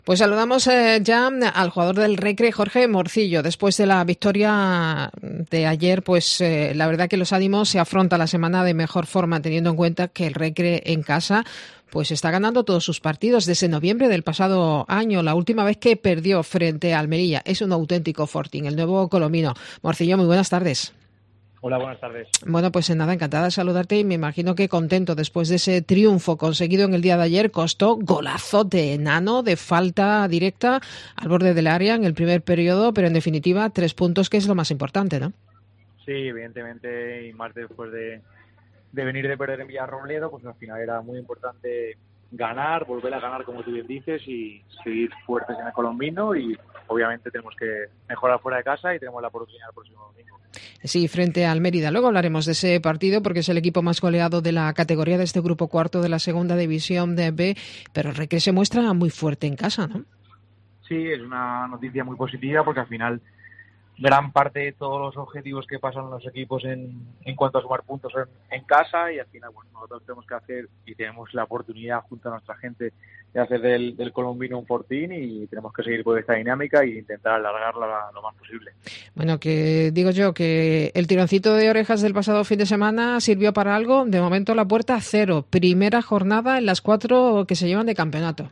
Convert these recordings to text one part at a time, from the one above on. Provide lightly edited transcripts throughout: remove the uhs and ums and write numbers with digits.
Pues saludamos ya al jugador del Recre, Jorge Morcillo. Después de la victoria de ayer, pues la verdad que los ánimos se afronta la semana de mejor forma, teniendo en cuenta que el Recre en casa pues está ganando todos sus partidos desde noviembre del pasado año. La última vez que perdió frente a Almería es un auténtico fortín, el nuevo colombino. Morcillo, muy buenas tardes. Hola, buenas tardes. Bueno, pues nada, encantada de saludarte y me imagino que contento después de ese triunfo conseguido en el día de ayer. Costó golazo de Enano, de falta directa al borde del área en el primer periodo, pero en definitiva 3 puntos, que es lo más importante, ¿no? Sí, evidentemente, y más después de venir de perder en Villarrobledo, pues al final era muy importante ganar, volver a ganar como tú bien dices y seguir fuertes en el colombino, y obviamente tenemos que mejorar fuera de casa y tenemos la oportunidad el próximo domingo. Sí, frente al Mérida. Luego hablaremos de ese partido porque es el equipo más goleado de la categoría de este grupo cuarto de la segunda división de B, pero el Recre se muestra muy fuerte en casa, ¿no? Sí, es una noticia muy positiva porque al final gran parte de todos los objetivos que pasan los equipos en cuanto a sumar puntos en casa, y al final, bueno, nosotros tenemos que hacer y tenemos la oportunidad junto a nuestra gente de hacer del colombino un fortín, y tenemos que seguir por esta dinámica e intentar alargarla lo más posible. Bueno, que digo yo que el tironcito de orejas del pasado fin de semana sirvió para algo. De momento la puerta 0. Primera jornada en las 4 que se llevan de campeonato.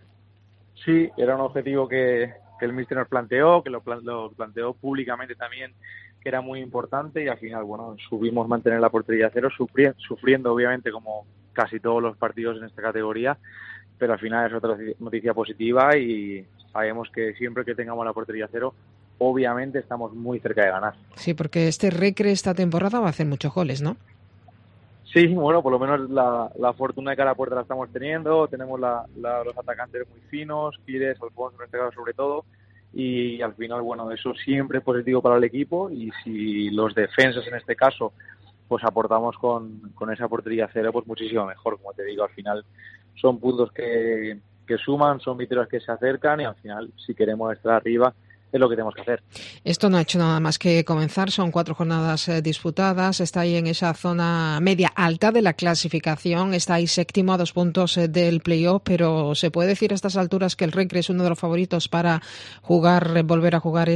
Sí, era un objetivo que el míster nos planteó, que lo planteó públicamente también, que era muy importante, y al final, bueno, subimos mantener la portería a 0, sufriendo obviamente como casi todos los partidos en esta categoría, pero al final es otra noticia positiva y sabemos que siempre que tengamos la portería a 0, obviamente estamos muy cerca de ganar. Sí, porque este Recre esta temporada va a hacer muchos goles, ¿no? Sí, bueno, por lo menos la fortuna de que a la puerta la estamos teniendo, tenemos los atacantes muy finos, Pires, Alfonso en este caso sobre todo, y al final, bueno, eso siempre es positivo para el equipo, y si los defensas en este caso pues aportamos con esa portería 0, pues muchísimo mejor. Como te digo, al final son puntos que suman, son victorias que se acercan, y al final, si queremos estar arriba, es lo que tenemos que hacer. Esto no ha hecho nada más que comenzar, son 4 jornadas disputadas, está ahí en esa zona media alta de la clasificación, está ahí séptimo a 2 puntos del playoff, pero ¿se puede decir a estas alturas que el Recre es uno de los favoritos para volver a jugar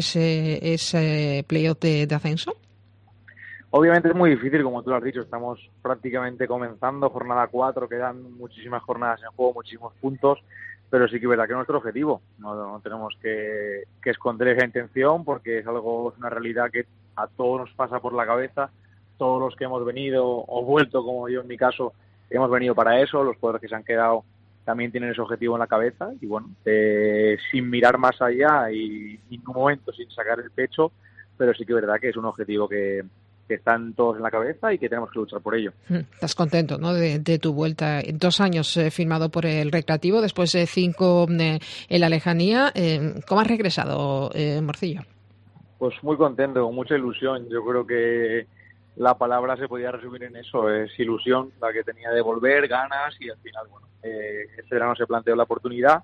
ese playoff de ascenso? Obviamente es muy difícil, como tú lo has dicho, estamos prácticamente comenzando jornada 4, quedan muchísimas jornadas en juego, muchísimos puntos, pero sí que es verdad que es nuestro objetivo. No tenemos que esconder esa intención, porque es una realidad que a todos nos pasa por la cabeza. Todos los que hemos venido o vuelto, como yo en mi caso, hemos venido para eso. Los jugadores que se han quedado también tienen ese objetivo en la cabeza, y bueno, sin mirar más allá y en un momento sin sacar el pecho, pero sí que es verdad que es un objetivo que están todos en la cabeza y que tenemos que luchar por ello. Estás contento, ¿no?, de tu vuelta. 2 años firmado por el Recreativo, después de 5 en la lejanía. ¿Cómo has regresado, Morcillo? Pues muy contento, con mucha ilusión. Yo creo que la palabra se podía resumir en eso, es ilusión, la que tenía de volver, ganas, y al final, bueno, este verano se planteó la oportunidad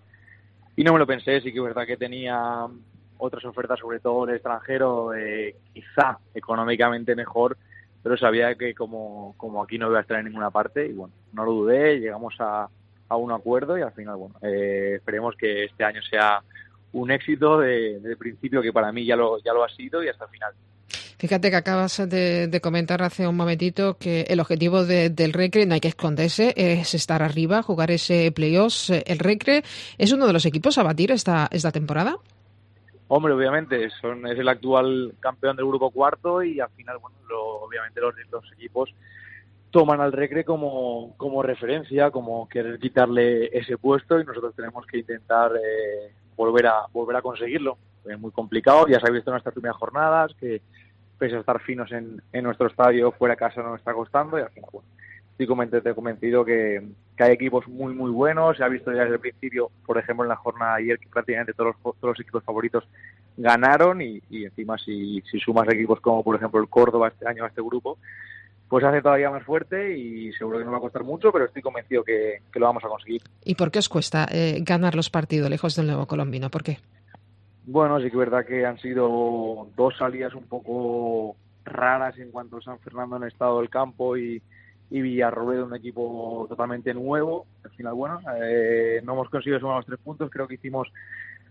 y no me lo pensé. Sí que es verdad que tenía otras ofertas, sobre todo en el extranjero, quizá económicamente mejor, pero sabía que como aquí no iba a estar en ninguna parte, y bueno, no lo dudé, llegamos a un acuerdo, y al final, bueno, esperemos que este año sea un éxito de principio, que para mí ya lo ha sido, y hasta el final. Fíjate que acabas de comentar hace un momentito que el objetivo del Recre, no hay que esconderse, es estar arriba, jugar ese playoff. ¿El Recre es uno de los equipos a batir esta temporada? Hombre, obviamente, es el actual campeón del grupo cuarto, y al final, bueno, obviamente los equipos toman al Recre como referencia, como querer quitarle ese puesto, y nosotros tenemos que intentar volver a conseguirlo. Es muy complicado, ya se ha visto en estas primeras jornadas que, pese a estar finos en nuestro estadio, fuera de casa nos está costando, y al final, bueno, estoy convencido que hay equipos muy muy buenos. Se ha visto ya desde el principio, por ejemplo, en la jornada de ayer, que prácticamente todos los equipos favoritos ganaron, y encima si sumas equipos como por ejemplo el Córdoba este año a este grupo, pues hace todavía más fuerte, y seguro que no va a costar mucho, pero estoy convencido que lo vamos a conseguir. ¿Y por qué os cuesta ganar los partidos lejos del nuevo colombino? ¿Por qué? Bueno, sí que es verdad que han sido 2 salidas un poco raras en cuanto a San Fernando en estado del campo, y Villarrobledo, un equipo totalmente nuevo. Al final, bueno, no hemos conseguido sumar los 3 puntos. Creo que hicimos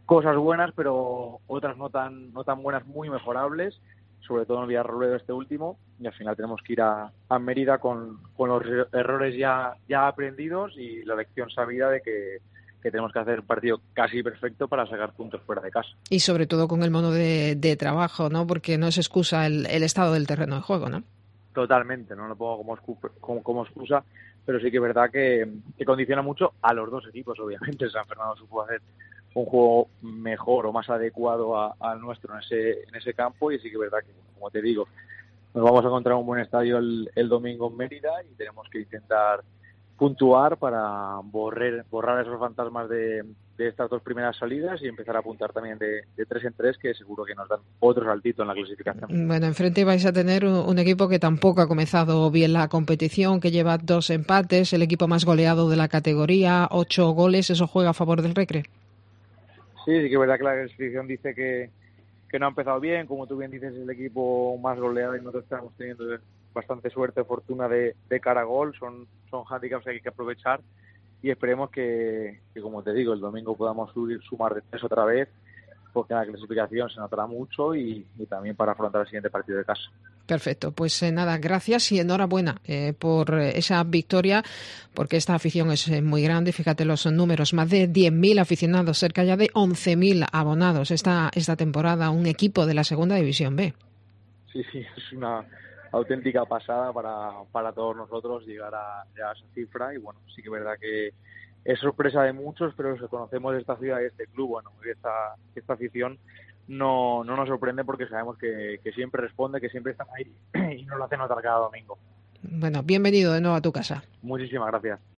cosas buenas, pero otras no tan buenas, muy mejorables, sobre todo en el Villarrobledo este último, y al final tenemos que ir a Mérida con los errores ya aprendidos y la lección sabida de que tenemos que hacer un partido casi perfecto para sacar puntos fuera de casa. Y sobre todo con el modo de trabajo, ¿no? Porque no es excusa el estado del terreno de juego, ¿no? Totalmente, no lo pongo como excusa, pero sí que es verdad que condiciona mucho a los dos equipos, obviamente. San Fernando supo hacer un juego mejor o más adecuado al nuestro en ese campo, y sí que es verdad que, como te digo, nos vamos a encontrar un buen estadio el domingo en Mérida y tenemos que intentar puntuar para borrar esos fantasmas de estas dos primeras salidas y empezar a apuntar también de 3 en 3, que seguro que nos dan otro saltito en la clasificación. Bueno, enfrente vais a tener un equipo que tampoco ha comenzado bien la competición, que lleva 2 empates, el equipo más goleado de la categoría, 8 goles, ¿eso juega a favor del Recre? Sí, sí que es verdad que la clasificación dice que no ha empezado bien, como tú bien dices, es el equipo más goleado y nosotros estamos teniendo bastante suerte, fortuna de cara a gol, son handicaps que hay que aprovechar, y esperemos que, como te digo, el domingo podamos sumar de 3 otra vez, porque en la clasificación se notará mucho y también para afrontar el siguiente partido de casa. Perfecto, pues nada, gracias y enhorabuena por esa victoria, porque esta afición es muy grande. Fíjate los números, más de 10.000 aficionados, cerca ya de 11.000 abonados esta temporada, un equipo de la Segunda División B. Sí, es una auténtica pasada para todos nosotros llegar a esa cifra, y bueno, sí que es verdad que es sorpresa de muchos, pero los que conocemos de esta ciudad y este club, bueno, esta afición no nos sorprende, porque sabemos que siempre responde, que siempre están ahí y nos lo hacen notar cada domingo. Bueno, bienvenido de nuevo a tu casa. Muchísimas gracias.